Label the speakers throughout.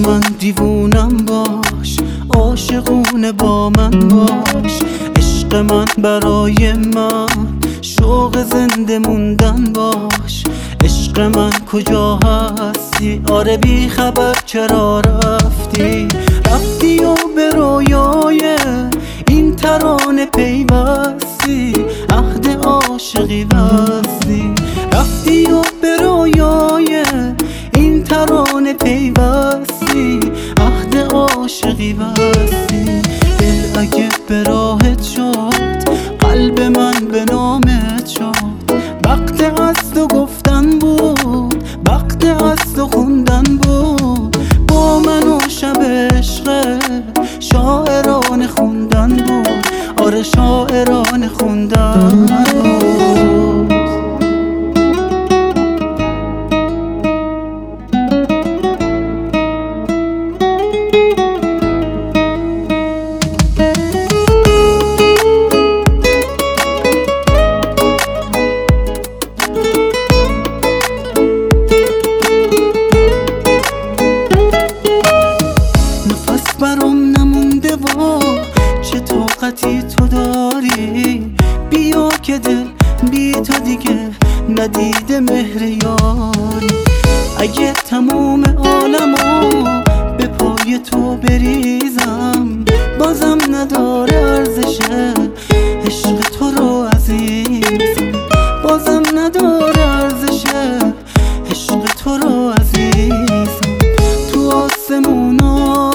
Speaker 1: من دیوونم باش، عاشقونه با من باش. عشق من برای من شوق زنده موندن باش. عشق من کجا هستی؟ آره بی خبر چرا رفتی؟ رفتی و به رویای این ترانه پیوستی، عهد عاشقی بستی. رفتی و به رویای این ترانه پیوستی، عهد عاشقی بستی. دل اگه به راهت شد، قلب من به نامت شد. وقت از تو گفتن بود، وقت از تو خوندن بود. با من و شب عشق شاعرانه خوندن بود. آره شاعرانه خوندن بود. برام نمونده و چه طاقتی تو داری. بیا که دل بی تو دیگه ندیده مهر یاری. اگه تموم عالمو به پای تو بریزم، بازم نداره ارزشه عشق تو رو عزیزم. بازم نداره ارزشه عشق تو رو عزیزم. تو آسمونا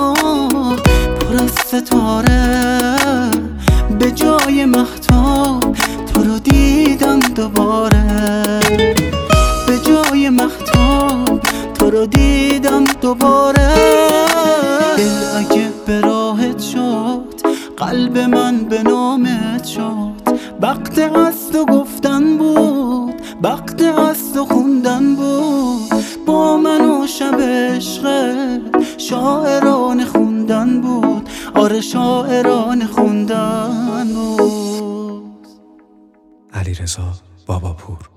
Speaker 1: ستاره به جای مهتاب تو رو دیدم دوباره. به جای مهتاب تو رو دیدم دوباره. دل اگه به راهت شد، قلب من به نامت شد. وقت از تو گفتن بود، وقت از تو خوندن بود. با من و شب عشق شاعرانه خوندن بود. آره شاعرانه خوندن بود.
Speaker 2: علیرضا باباپور.